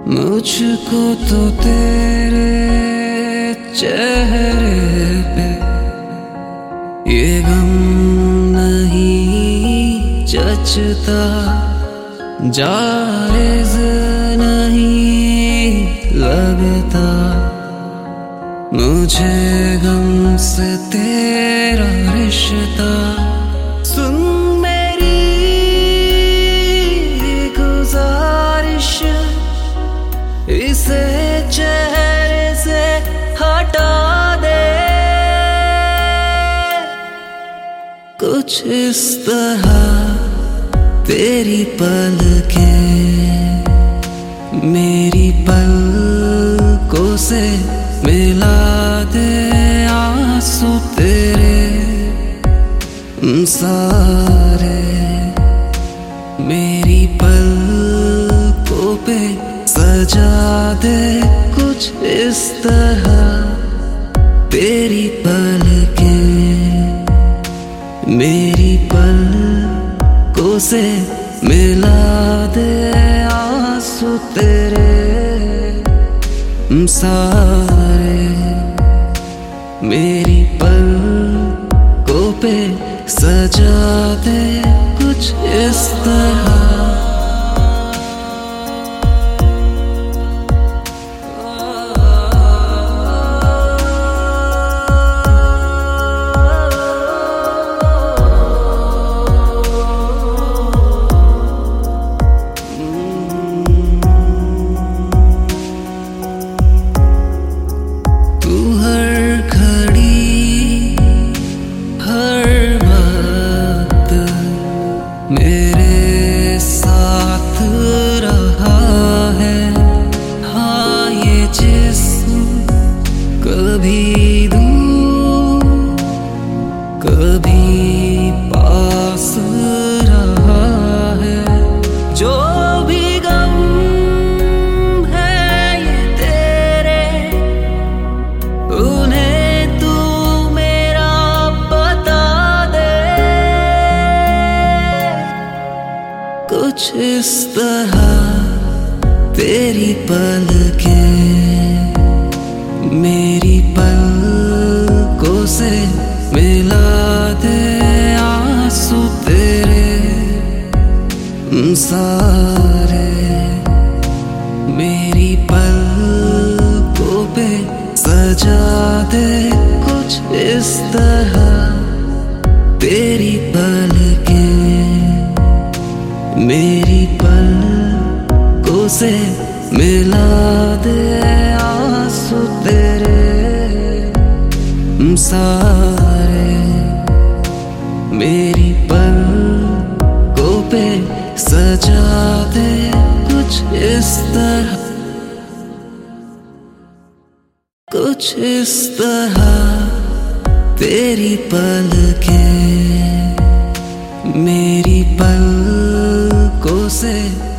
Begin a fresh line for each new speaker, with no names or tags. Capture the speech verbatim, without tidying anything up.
मुझको तो तेरे चेहरे पे ये गम नहीं जचता, जायज़ नहीं लगता मुझे गम से तेरा रिश्ता। सुन मेरी गुजारिश, इसे चेहरे से हटा दे। कुछ इस तरह तेरी पलकें मेरी पलकों से मिला दे। आंसू तेरे सारे मेरी पलकों पे सजा दे। कुछ इस तरह तेरी पलकें मेरी पलकों से मिला दे। आंसू तेरे सारे मेरी पलकों पे सजा दे। कुछ इस तरह मेरे साथ रहा है। हाँ ये जिस्म कभी दूर कभी पास रहा है। जो भी गम है ये तेरे, उन्हें तू मेरा बता दे। कुछ इस तरह तेरी पलकें मेरी पलकों से मिला दे। आंसू तेरे सारे मेरी पलकों पे सजा दे। कुछ इस तरह तेरी पलकें मेरी पलकों से मिला दे। आंसू तेरे सारे मेरी पलकों पे सजा दे। कुछ इस तरह कुछ इस तरह तेरी पलकें मेरी पलकों से